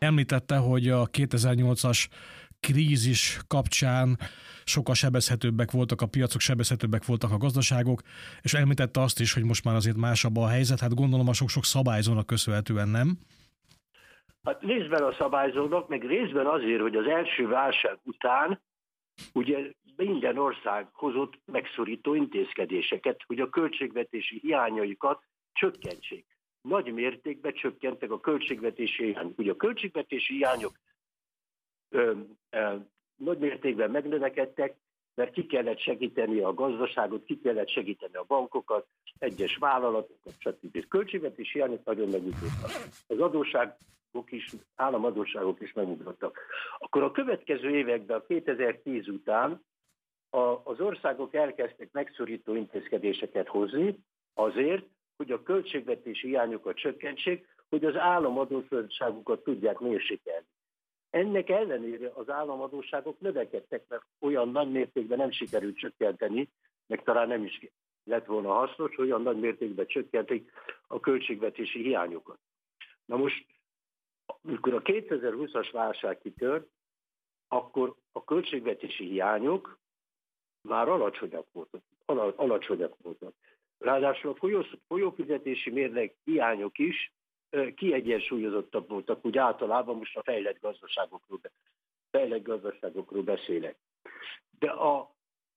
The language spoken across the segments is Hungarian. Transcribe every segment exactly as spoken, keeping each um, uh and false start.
Említette, hogy a kétezer-nyolcas krízis kapcsán sokkal sebezhetőbbek voltak a piacok, sebezhetőbbek voltak a gazdaságok, és említette azt is, hogy most már azért másabb a helyzet, hát gondolom a sok-sok szabályzónak köszönhetően, nem? Hát részben a szabályzónak, meg részben azért, hogy az első válság után ugye minden ország hozott megszorító intézkedéseket, hogy a költségvetési hiányaikat csökkentsék. Nagy mértékben csökkentek a költségvetési hiányok. Ugye a költségvetési hiányok ö, ö, nagy mértékben megnövekedtek, mert ki kellett segíteni a gazdaságot, ki kellett segíteni a bankokat, egyes vállalatokat, stb. Költségvetési hiányok nagyon megugrottak. Az adósságok is, államadósságok is megugrottak. Akkor a következő években, a kétezer-tíz után a, az országok elkezdtek megszorító intézkedéseket hozni azért, hogy a költségvetési hiányokat csökkentsék, hogy az államadósságokat tudják mérsékelni. Ennek ellenére az államadósságok növekedtek, mert olyan nagy mértékben nem sikerült csökkenteni, meg talán nem is lett volna hasznos, olyan nagy mértékben csökkentik a költségvetési hiányokat. Na most, amikor a kétezer-húszas válság kitört, akkor a költségvetési hiányok már alacsonyak voltak. alacsonyak voltak. Ráadásul a folyófizetési mérleg hiányok is kiegyensúlyozottabb voltak, úgy általában most a fejlett gazdaságokról, fejlett gazdaságokról beszélek. De a,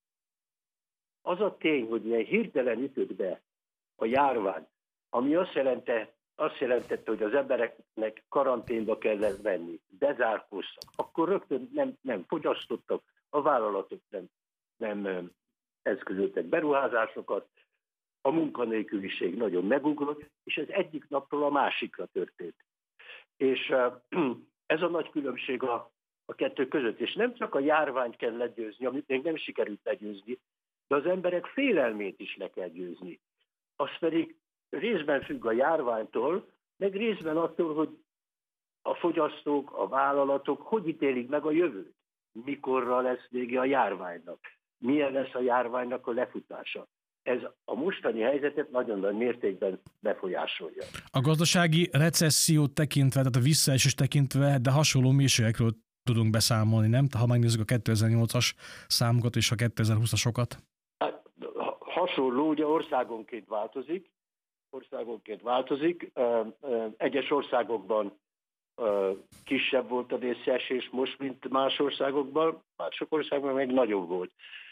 az a tény, hogy ilyen hirtelen ütött be a járvány, ami azt jelentette, azt jelentette, hogy az embereknek karanténba kellett venni, bezárkóztak, akkor rögtön nem, nem fogyasztottak, a vállalatok nem, nem eszközöltek beruházásokat, a munkanélküliség nagyon megugrott, és ez egyik napról a másikra történt. És ez a nagy különbség a, a kettő között. És nem csak a járványt kell legyőzni, amit még nem sikerült legyőzni, de az emberek félelmét is le kell győzni. Az pedig részben függ a járványtól, meg részben attól, hogy a fogyasztók, a vállalatok hogy ítélik meg a jövőt. Mikorra lesz vége a járványnak? Milyen lesz a járványnak a lefutása? Ez a mostani helyzetet nagyon nagy mértékben befolyásolja. A gazdasági recessziót tekintve, tehát a visszaesést tekintve, de hasonló mélységekről tudunk beszámolni, nem? Ha megnézzük a kétezer-nyolcas számokat és a kétezer-húszasokat. Hát, hasonló, ugye országonként változik. Országonként változik. Egyes országokban kisebb volt a visszaesés most, mint más országokban, mások országban meg nagyobb volt.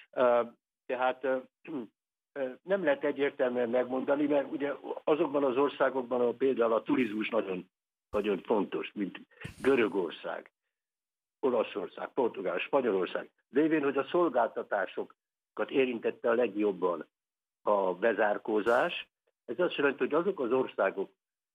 Tehát nem lehet egyértelműen megmondani, mert ugye azokban az országokban, ahol például a turizmus nagyon, nagyon fontos, mint Görögország, Olaszország, Portugál, Spanyolország, lévén, hogy a szolgáltatásokat érintette a legjobban a bezárkózás. Ez azt jelenti, hogy azok az országok,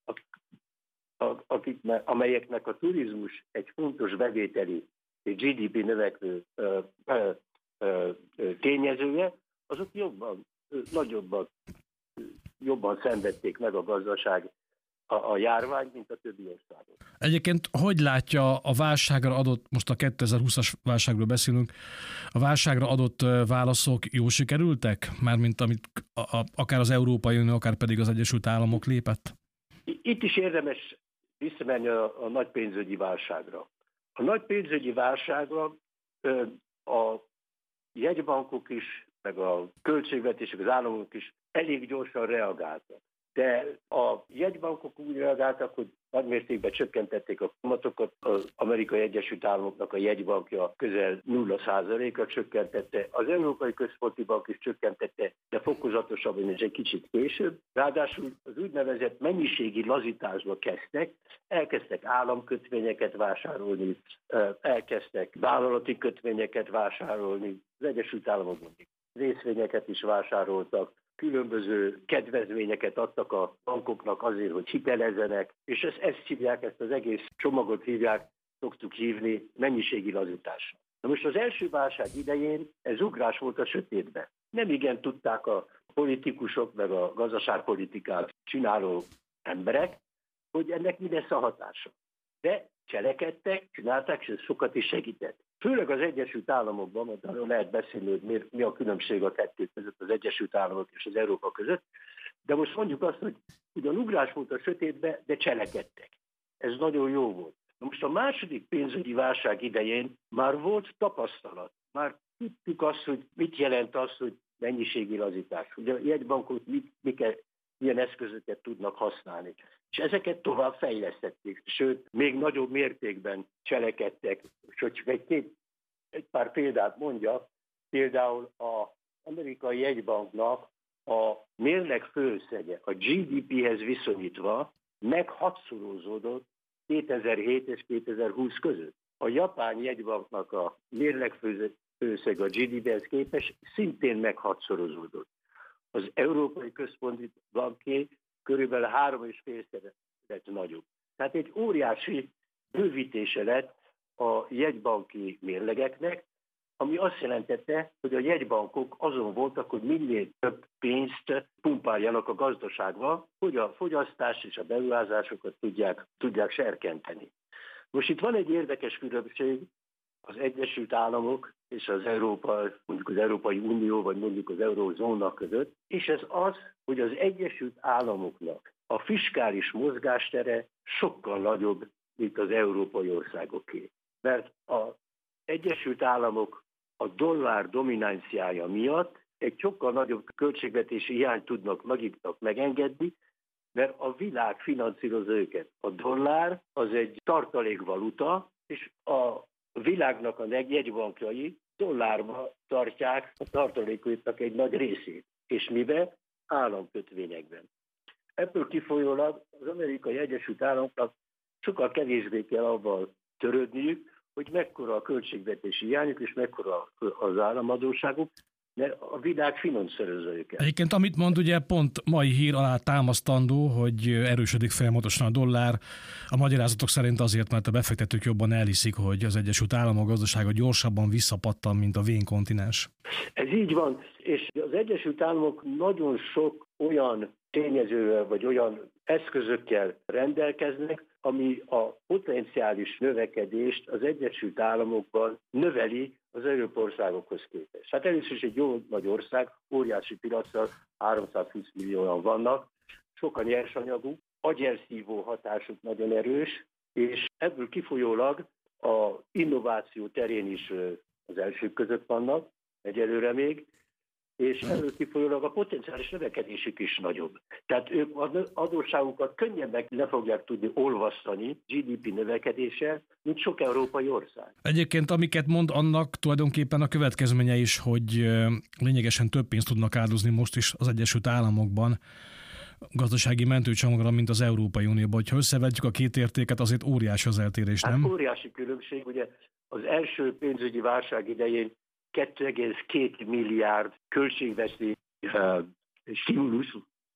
akik, amelyeknek a turizmus egy fontos bevételi, egy gé dé pé növekvő ö, ö, ö, tényezője, azok jobban, nagyobban, jobban szenvedték meg a gazdaság a, a járvány, mint a többi országok. Egyébként hogy látja a válságra adott, most a kétezer-húszas válságról beszélünk, a válságra adott válaszok jól sikerültek? Mármint amit a, a, akár az Európai Unió, akár pedig az Egyesült Államok lépett? Itt is érdemes visszamenni a, a nagy pénzügyi válságra. A nagy pénzügyi válságra a jegybankok is, meg a költségvetések, az államok is elég gyorsan reagáltak. De a jegybankok úgy reagáltak, hogy nagymértékben csökkentették a kamatokat. Az Amerikai Egyesült Államoknak a jegybankja közel nulla százalékra csökkentette. Az Európai Központi Bank is csökkentette, de fokozatosabban és egy kicsit később. Ráadásul az úgynevezett mennyiségi lazításba kezdtek, elkezdtek államkötvényeket vásárolni, elkezdtek vállalati kötvényeket vásárolni. Az Egyesült Államokban részvényeket is vásároltak, különböző kedvezményeket adtak a bankoknak azért, hogy hitelezzenek, és ezt, ezt hívják, ezt az egész csomagot hívják, szoktuk hívni mennyiségi lazításra. Na most az első válság idején ez ugrás volt a sötétbe. Nem igen tudták a politikusok, meg a gazdaságpolitikát csináló emberek, hogy ennek mi lesz a hatása. De cselekedtek, csinálták, és ez sokat is segített. Főleg az Egyesült Államokban, mert arról lehet beszélni, hogy mi a különbség a kettő között, az Egyesült Államok és az Európa között, de most mondjuk azt, hogy ugyan ugrás volt a sötétbe, de cselekedtek. Ez nagyon jó volt. Na most a második pénzügyi válság idején már volt tapasztalat. Már tudtuk azt, hogy mit jelent az, hogy mennyiségi lazítás. Ugye a jegybankok mit, miket, milyen eszközöket tudnak használni. És ezeket tovább fejlesztették, sőt, még nagyobb mértékben cselekedtek. És hogy csak egy, két, egy pár példát mondjak, például az amerikai jegybanknak a mérleg főösszege a gé dé péhez viszonyítva meg hatszorozódott kétezer-hét és kétezer-húsz között. A japán jegybanknak a mérleg főösszege a gé dé péhez képest szintén meg hatszorozódott. Az Európai Központi Banké körülbelül három és félszer lett nagyobb. Tehát egy óriási bővítése lett a jegybanki mérlegeknek, ami azt jelentette, hogy a jegybankok azon voltak, hogy minél több pénzt pumpáljanak a gazdaságba, hogy a fogyasztás és a beruházásokat tudják, tudják serkenteni. Most itt van egy érdekes különbség az Egyesült Államok és az Európa, mondjuk az Európai Unió, vagy mondjuk az Eurózóna között, és ez az, hogy az Egyesült Államoknak a fiskális mozgástere sokkal nagyobb, mint az európai országoké. Mert az Egyesült Államok a dollár dominanciája miatt egy sokkal nagyobb költségvetési hiányt tudnak maguknak megengedni, mert a világ finanszírozza őket. A dollár az egy tartalékvaluta, és a világnak a jegybankjai dollárba tartják a tartalékoknak egy nagy részét. És miben? Államkötvényekben. Ebből kifolyólag az Amerikai Egyesült Államoknak sokkal kevésbé kell avval törődniük, hogy mekkora a költségvetési hiányuk, és mekkora az államadóságuk, mert a világ finanszírozza őket. Egyébként amit mond, ugye pont mai hír alá támasztandó, hogy erősödik folyamatosan a dollár. A magyarázatok szerint azért, mert a befektetők jobban elhiszik, hogy az Egyesült Államok gazdasága gyorsabban visszapattan, mint a vén kontinens. Ez így van, és az Egyesült Államok nagyon sok olyan tényezővel, vagy olyan eszközökkel rendelkeznek, ami a potenciális növekedést az Egyesült Államokban növeli az Európai országokhoz képest. Hát először is egy jó nagy ország, óriási piaccal, háromszázhúsz millióan vannak, sok a nyersanyaguk, agyelszívó hatásuk nagyon erős, és ebből kifolyólag a innováció terén is az elsők között vannak, egyelőre még, és ebből kifolyólag a potenciális növekedésük is nagyobb. Tehát ők az adósságukat könnyebben le fogják tudni olvasztani gé dé pé növekedéssel, mint sok európai ország. Egyébként amiket mond, annak tulajdonképpen a következménye is, hogy lényegesen több pénzt tudnak áldozni most is az Egyesült Államokban gazdasági mentőcsomagra, mint az Európai Unióban. Ha összevetjük a két értéket, azért óriási az eltérés, nem? Hát óriási különbség, ugye az első pénzügyi válság idején kettő egész két milliárd költségvetési uh, stimulus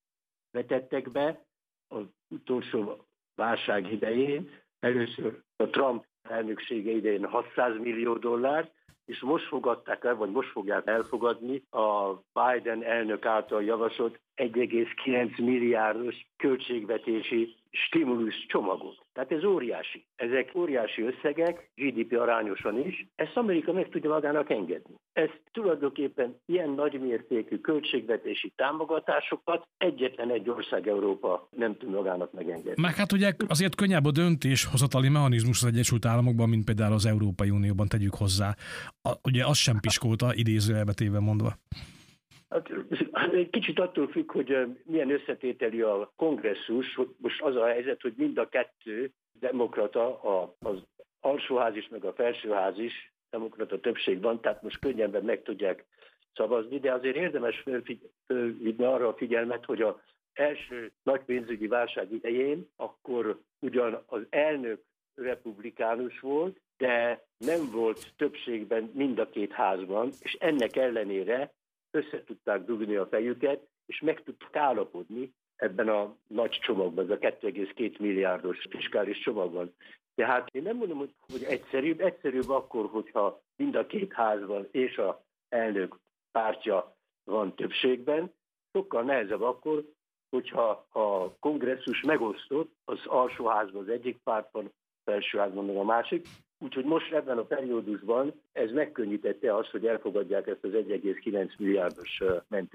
vetettek be az utolsó válság idején. Először a Trump elnöksége idején hatszáz millió dollár, és most fogadták el, vagy most fogják elfogadni a Biden elnök által javasolt egy egész kilenc milliárdos költségvetési stimulus csomagot. Tehát ez óriási. Ezek óriási összegek, gé dé pé arányosan is. Ezt Amerika meg tudja magának engedni. Ez tulajdonképpen ilyen nagymértékű költségvetési támogatásokat egyetlen egy ország Európa nem tud magának megengedni. Meg hát ugye azért könnyebb a döntéshozatali mechanizmus az Egyesült Államokban, mint például az Európai Unióban, tegyük hozzá. A, ugye az sem piskolta, idézőjelbe téve mondva. Hát, egy kicsit attól függ, hogy milyen összetételű a kongresszus. Most az a helyzet, hogy mind a kettő demokrata, az alsóház is, meg a felsőház is demokrata többség van, tehát most könnyebben meg tudják szavazni, de azért érdemes fölvinni arra a figyelmet, hogy az első nagy pénzügyi válság idején akkor ugyan az elnök republikánus volt, de nem volt többségben mind a két házban, és ennek ellenére össze tudták dugni a fejüket, és meg tudtak állapodni ebben a nagy csomagban, ez a kettő egész két milliárdos fiskális csomagban. Tehát én nem mondom, hogy, hogy egyszerűbb, egyszerűbb akkor, hogyha mind a két házban és a elnök pártja van többségben, sokkal nehezebb akkor, hogyha a kongresszus megosztott, az alsóházban az egyik párt van, felsőházban meg a másik. Úgyhogy most ebben a periódusban ez megkönnyítette azt, hogy elfogadják ezt az egy egész kilenc milliárdos mentő.